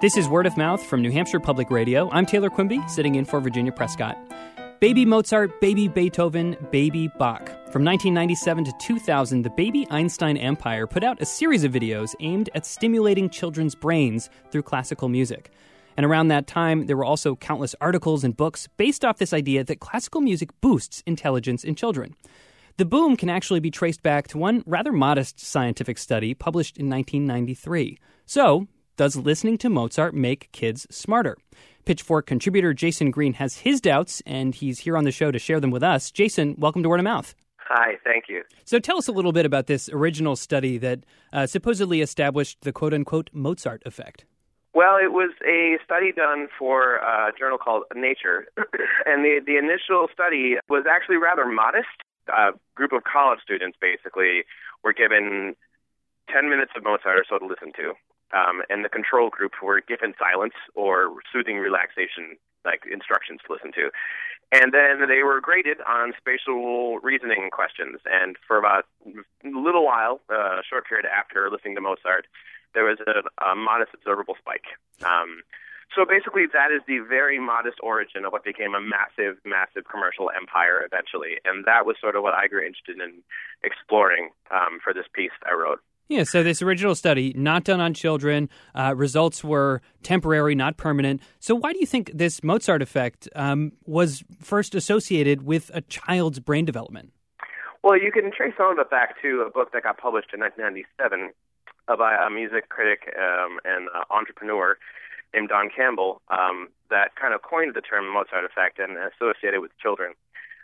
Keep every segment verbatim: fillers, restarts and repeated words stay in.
This is Word of Mouth from New Hampshire Public Radio. I'm Taylor Quimby, sitting in for Virginia Prescott. Baby Mozart, Baby Beethoven, Baby Bach. From nineteen ninety-seven to two thousand, the Baby Einstein Empire put out a series of videos aimed at stimulating children's brains through classical music. And around that time, there were also countless articles and books based off this idea that classical music boosts intelligence in children. The boom can actually be traced back to one rather modest scientific study published in nineteen ninety-three. So, does listening to Mozart make kids smarter? Pitchfork contributor Jason Green has his doubts, and he's here on the show to share them with us. Jason, welcome to Word of Mouth. Hi, thank you. So tell us a little bit about this original study that uh, supposedly established the quote-unquote Mozart effect. Well, it was a study done for a journal called Nature, and the, the initial study was actually rather modest. A group of college students, basically, were given ten minutes of Mozart or so to listen to. Um, and the control group were given silence or soothing relaxation, like instructions to listen to. And then they were graded on spatial reasoning questions. And for about a little while, uh, a short period after listening to Mozart, there was a, a modest observable spike. Um, so basically, that is the very modest origin of what became a massive, massive commercial empire eventually. And that was sort of what I grew interested in exploring um, for this piece I wrote. Yeah, so this original study, not done on children, uh, results were temporary, not permanent. So why do you think this Mozart effect um, was first associated with a child's brain development? Well, you can trace some of it back to a book that got published in nineteen ninety-seven by a music critic um, and uh, entrepreneur named Don Campbell um, that kind of coined the term Mozart effect and associated with children.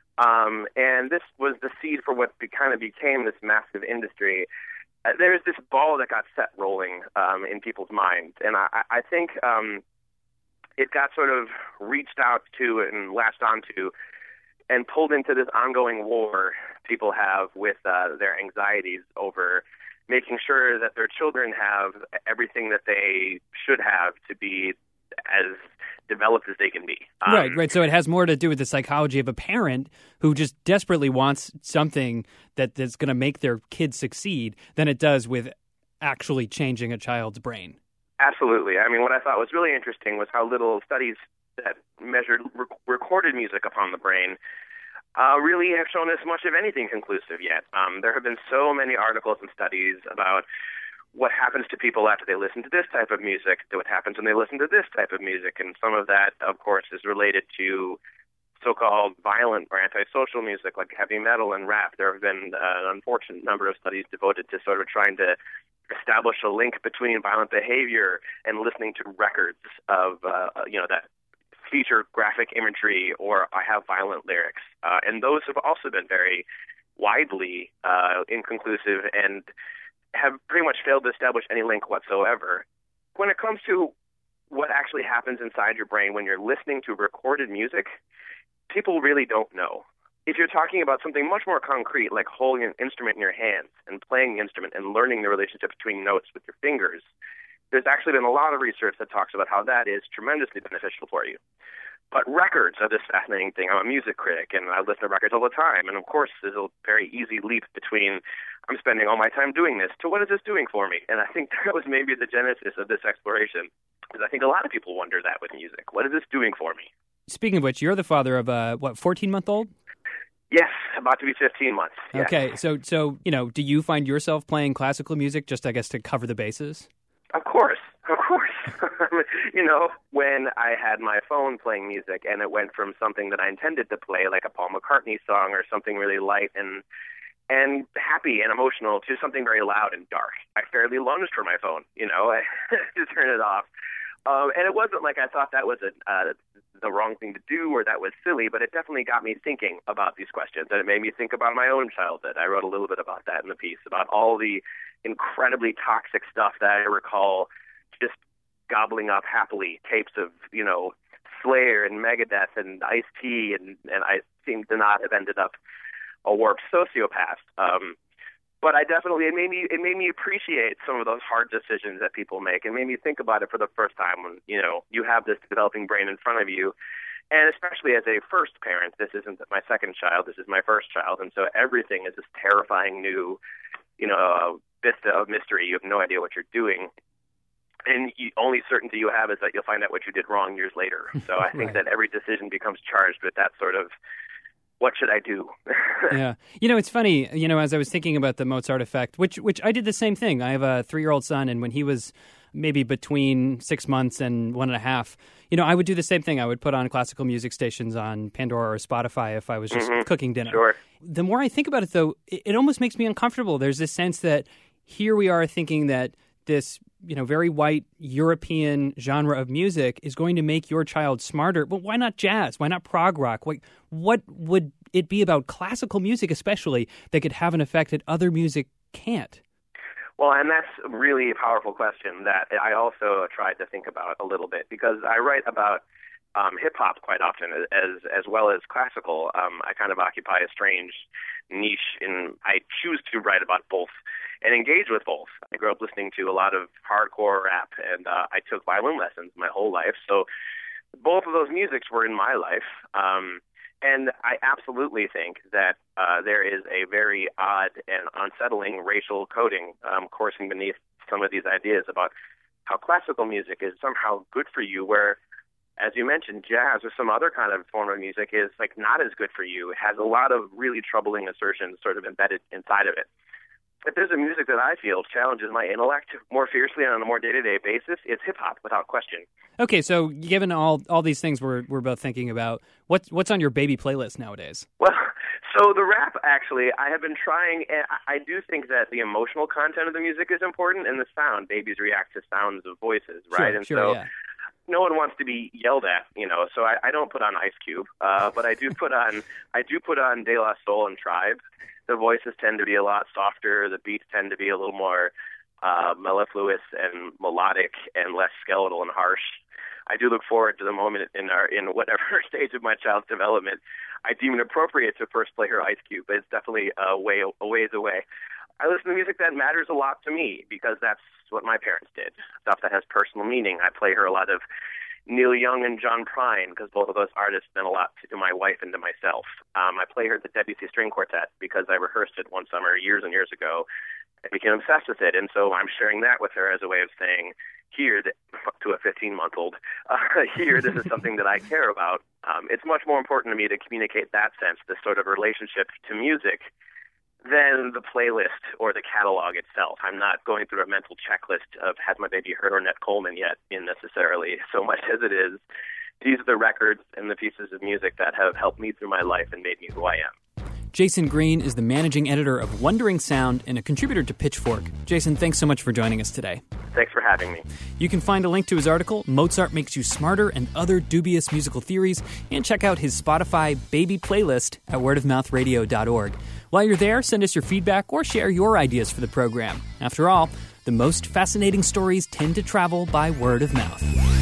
Um, and this was the seed for what be, kind of became this massive industry. Uh, there's this ball that got set rolling um, in people's minds, and I, I think um, it got sort of reached out to and latched onto and pulled into this ongoing war people have with uh, their anxieties over making sure that their children have everything that they should have to be as developed as they can be. Um, right, right. So it has more to do with the psychology of a parent who just desperately wants something that, that's going to make their kid succeed than it does with actually changing a child's brain. Absolutely. I mean, what I thought was really interesting was how little studies that measured rec- recorded music upon the brain uh, really have shown us much of anything conclusive yet. Um, there have been so many articles and studies about what happens to people after they listen to this type of music, to what happens when they listen to this type of music. And some of that, of course, is related to so-called violent or antisocial music like heavy metal and rap. There have been uh, an unfortunate number of studies devoted to sort of trying to establish a link between violent behavior and listening to records of, uh, you know, that feature graphic imagery or I have violent lyrics. Uh, and those have also been very widely uh, inconclusive and have pretty much failed to establish any link whatsoever. When it comes to what actually happens inside your brain when you're listening to recorded music, people really don't know. If you're talking about something much more concrete, like holding an instrument in your hands and playing the instrument and learning the relationship between notes with your fingers, there's actually been a lot of research that talks about how that is tremendously beneficial for you. But records are this fascinating thing. I'm a music critic, and I listen to records all the time. And, of course, there's a very easy leap between I'm spending all my time doing this to what is this doing for me? And I think that was maybe the genesis of this exploration, because I think a lot of people wonder that with music. What is this doing for me? Speaking of which, you're the father of a, what, fourteen-month-old? Yes, about to be fifteen months. Yes. Okay, so, so you know, do you find yourself playing classical music just, I guess, to cover the bases? Of course, of course. You know, when I had my phone playing music and it went from something that I intended to play, like a Paul McCartney song or something really light and and happy and emotional, to something very loud and dark, I fairly lunged for my phone, you know, to turn it off. Um, and it wasn't like I thought that was a, uh, the wrong thing to do or that was silly, but it definitely got me thinking about these questions. And it made me think about my own childhood. I wrote a little bit about that in the piece, about all the incredibly toxic stuff that I recall just gobbling up happily, tapes of, you know, Slayer and Megadeth and Ice-T, and, and I seem to not have ended up a warped sociopath. Um, But I definitely, it made me, it made me appreciate some of those hard decisions that people make. It made me think about it for the first time when, you know, you have this developing brain in front of you. And especially as a first parent, this isn't my second child, this is my first child. And so everything is this terrifying new, you know, vista of mystery. You have no idea what you're doing. and you, only certainty you have is that you'll find out what you did wrong years later. So I think right. that every decision becomes charged with that sort of, what should I do? Yeah. You know, it's funny, you know, as I was thinking about the Mozart effect, which which I did the same thing. I have a three-year-old son, and when he was maybe between six months and one and a half, you know, I would do the same thing. I would put on classical music stations on Pandora or Spotify if I was just mm-hmm. cooking dinner. Sure. The more I think about it, though, it, it almost makes me uncomfortable. There's this sense that here we are thinking that this, you know, very white European genre of music is going to make your child smarter. Well, why not jazz? Why not prog rock? What, what would it be about classical music especially that could have an effect that other music can't? Well, and that's really a powerful question that I also tried to think about a little bit, because I write about um, hip-hop quite often as as well as classical. Um, I kind of occupy a strange niche, and I choose to write about both and engage with both. I grew up listening to a lot of hardcore rap, and uh, I took violin lessons my whole life, so both of those musics were in my life. Um, and I absolutely think that uh, there is a very odd and unsettling racial coding um, coursing beneath some of these ideas about how classical music is somehow good for you, where, as you mentioned, jazz or some other kind of form of music is like not as good for you. It has a lot of really troubling assertions sort of embedded inside of it. If there's a music that I feel challenges my intellect more fiercely on a more day-to-day basis, it's hip-hop, without question. Okay, so given all all these things we're we're both thinking about, what's what's on your baby playlist nowadays? Well, so the rap, actually, I have been trying, and I do think that the emotional content of the music is important, and the sound. Babies react to sounds of voices, right? Sure, and sure, so yeah. No one wants to be yelled at, you know, so I, I don't put on Ice Cube, uh, but I do put on I do put on De La Soul and Tribe. The voices tend to be a lot softer. The beats tend to be a little more uh, mellifluous and melodic and less skeletal and harsh. I do look forward to the moment in our in whatever stage of my child's development I deem it appropriate to first play her Ice Cube, but it's definitely a way a ways away. I listen to music that matters a lot to me because that's what my parents did, stuff that has personal meaning. I play her a lot of Neil Young and John Prine, because both of those artists meant a lot to my wife and to myself. Um, I play her the Debussy String Quartet because I rehearsed it one summer years and years ago. I became obsessed with it, and so I'm sharing that with her as a way of saying, here, to a fifteen-month-old, uh, here, this is something that I care about. Um, it's much more important to me to communicate that sense, this sort of relationship to music, than the playlist or the catalog itself. I'm not going through a mental checklist of has my baby heard Ornette Coleman yet in necessarily so much as it is. These are the records and the pieces of music that have helped me through my life and made me who I am. Jason Green is the managing editor of Wondering Sound and a contributor to Pitchfork. Jason, thanks so much for joining us today. Thanks for having me. You can find a link to his article, Mozart Makes You Smarter and Other Dubious Musical Theories, and check out his Spotify Baby playlist at word of mouth radio dot org. While you're there, send us your feedback or share your ideas for the program. After all, the most fascinating stories tend to travel by word of mouth.